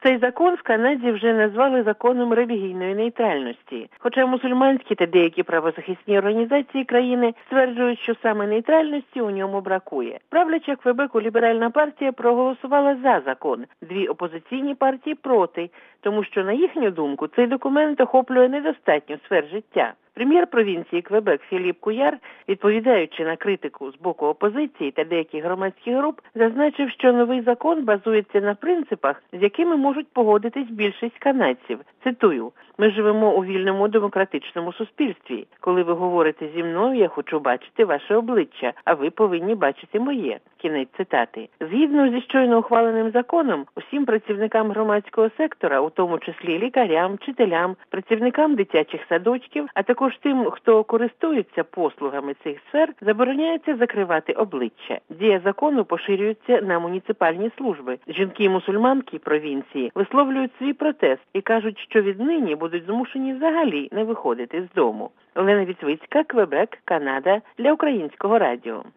Цей закон в Канаді вже назвали законом релігійної нейтральності. Хоча мусульманські та деякі правозахисні організації країни стверджують, що саме нейтральності у ньому бракує. Правляча Квебеку ліберальна партія проголосувала за закон, дві опозиційні партії проти, тому що, на їхню думку, цей документ охоплює недостатньо сфер життя. Прем'єр провінції Квебек Філіп Куяр, відповідаючи на критику з боку опозиції та деяких громадських груп, зазначив, що новий закон базується на принципах, з якими можуть погодитись більшість канадців. Цитую: «Ми живемо у вільному демократичному суспільстві. Коли ви говорите зі мною, я хочу бачити ваше обличчя, а ви повинні бачити моє». Кінець цитати. Згідно зі щойно ухваленим законом, усім працівникам громадського сектора, у тому числі лікарям, вчителям, працівникам дитячих садочків, а також тим, хто користується послугами цих сфер, забороняється закривати обличчя. Дія закону поширюється на муніципальні служби. Жінки-мусульманки провінції висловлюють свій протест і кажуть, що віднині будуть змушені взагалі не виходити з дому. Олена Віцвицька, Квебек, Канада, для Українського радіо.